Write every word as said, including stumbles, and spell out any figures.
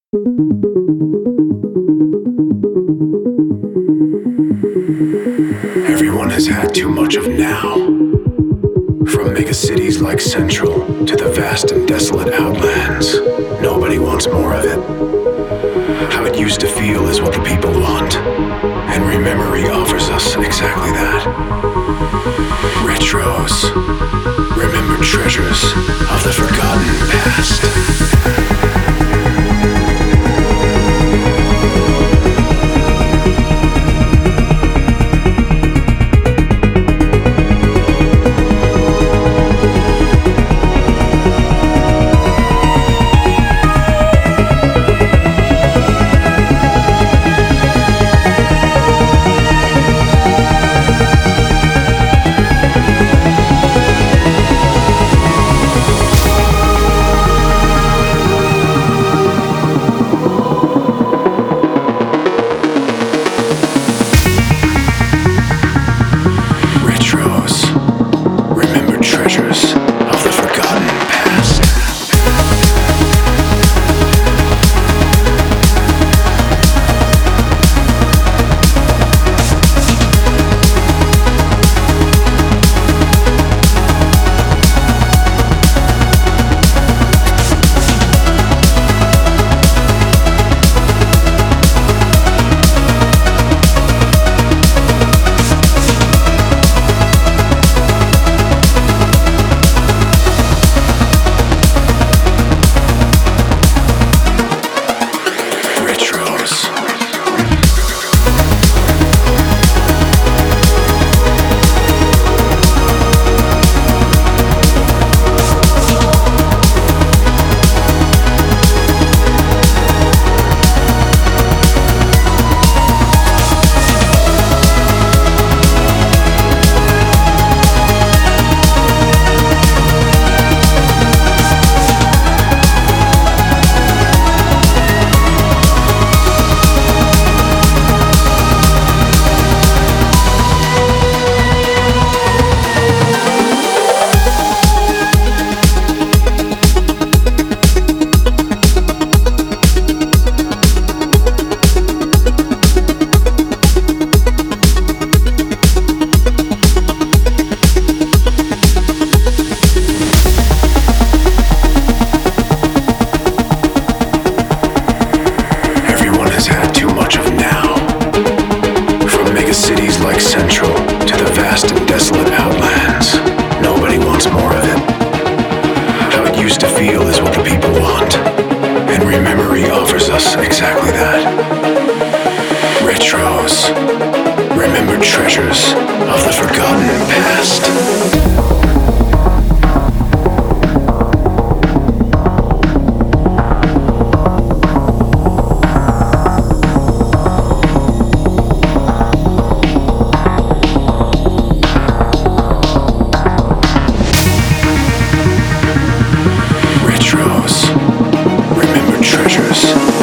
Everyone has had too much of now. From megacities like Central to the vast and desolate outlands, nobody wants more of it. How it used to feel is what the people want, and Rememory offers us exactly that. Retros, remembered treasures of the forgotten past. Exactly that. Retros, remembered treasures of the forgotten past. Treasures